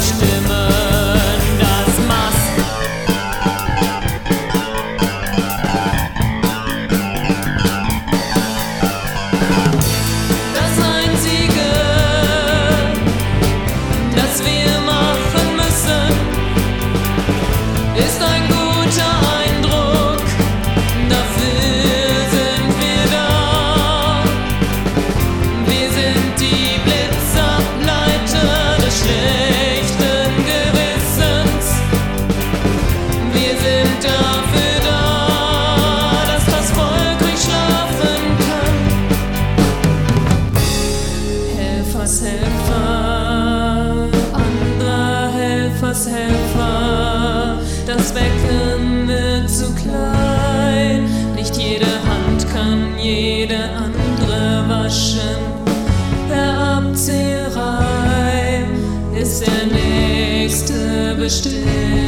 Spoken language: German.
bestimmen das Maß. Das Einzige, das wir machen müssen, ist ein guter Eindruck. Dafür sind wir da. Wir sind die Blitzableiter des schlechten Gewissens. Wir sind dafür da, dass das Volk ruhig schlafen kann. Helfershelfer, anderer Helfershelfer, das Becken wird zu klein. Nicht jede Hand kann jede andere waschen. Per Abzählreim ist der nächste bestimmt.